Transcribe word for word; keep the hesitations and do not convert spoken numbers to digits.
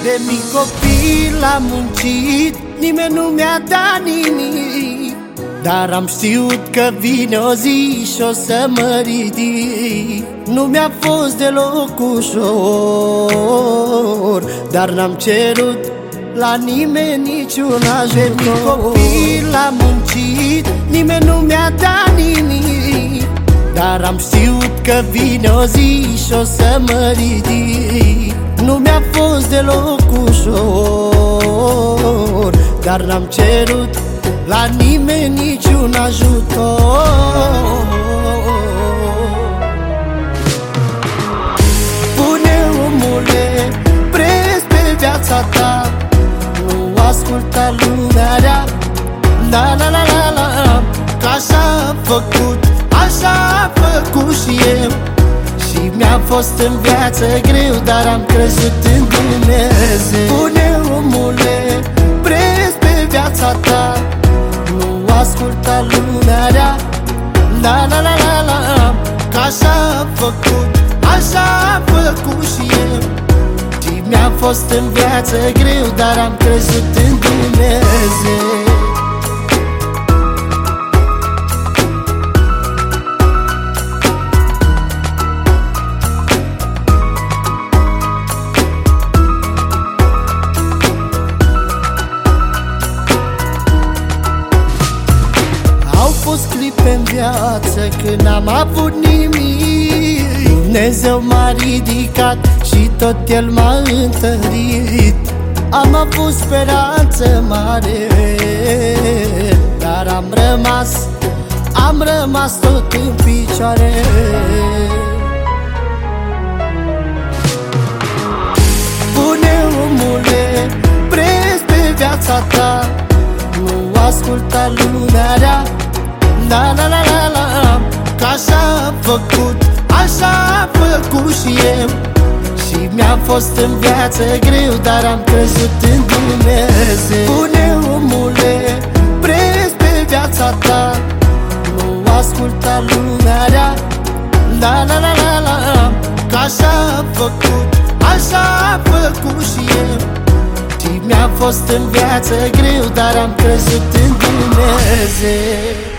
De mic copil am muncit, nimeni nu mi-a dat nimic, dar am știut că vine o zi și o să mă ridic. Nu mi-a fost deloc ușor, dar n-am cerut la nimeni niciun ajutor. De mic copil am muncit, nimeni nu mi-a dat nimic, dar am știut că vine o zi și o să mă ridic. Nu mi-a fost deloc ușor, dar n-am cerut la nimeni niciun ajutor. Pune, omule, preț pe viața ta, nu asculta lumea rea. La la la la la, că așa am făcut, așa am făcut și eu. Și mi-a fost în viață greu, dar am crezut în Dumnezeu. Pune, omule, preț pe viața ta, nu asculta lumea rea. La la la la la, că așa am făcut, așa am făcut și eu. Și mi-a fost în viață greu, dar am crezut în Dumnezeu. Au fost clipe în viață când n-am avut nimic, Dumnezeu m-a ridicat și tot El m-a întărit. Am avut speranță mare, dar am rămas, am rămas tot în picioare. Pune, omule, preț pe viața ta, nu asculta lumea rea. La la la la la, că așa am făcut, așa am făcut și eu. Și mi-a fost în viață greu, dar am crezut în Dumnezeu. Pune, omule, preț pe viața ta, nu asculta lumea rea. La la la la la, că așa am făcut, așa am făcut și eu. Și mi-a fost în viață greu, dar am crezut în Dumnezeu.